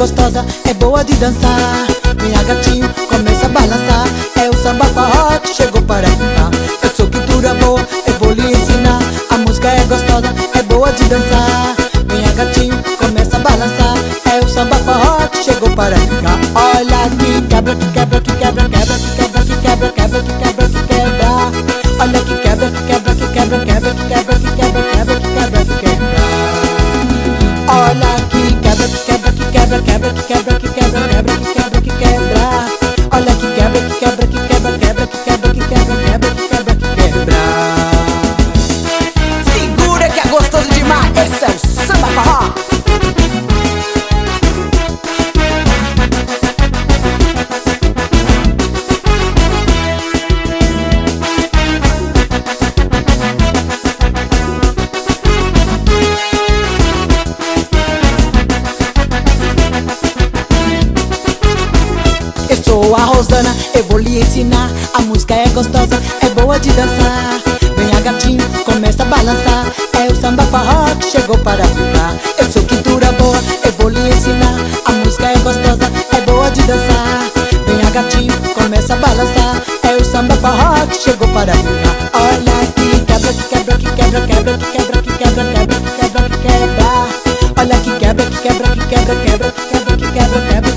gostosa, é boa de dançar. Minha gatinho começa a balançar. É o samba forró que chegou para ficar. Eu sou cultura boa, eu vou lhe ensinar. A música é gostosa, é boa de dançar. Minha gatinho começa a balançar. É o samba forró que chegou para ficar. Olha que quebra, que quebra, que quebra, quebra, que quebra, que quebra, quebra, que quebra, que quebra. Olha que quebra, que quebra, que quebra, quebra, que quebra, que quebra, quebra, que quebra, que quebra. Olha que quebra, que quebra, que quebra, quebra, que quebra, que quebra, quebra, que quebra, que quebra. Olha que quebra, que quebra, que quebra, quebra, que quebra, que quebra, quebra, que quebra, que quebra. Segura que é gostoso demais. Esse é o samba forró. Eu sou a Rosana, eu vou lhe ensinar. A música é gostosa, é boa de dançar. Venha gatinho, começa a balançar. É o samba forró que chegou para ficar. Eu sou cultura boa, eu vou lhe ensinar. A música é gostosa, é boa de dançar. Venha gatinho, começa a balançar. É o samba forró que chegou para ficar. Olha que quebra, que quebra, que quebra, quebra, que quebra, que quebra, quebra, que quebra, que quebra. Olha que quebra, que quebra, que quebra, quebra, que quebra, que quebra, quebra.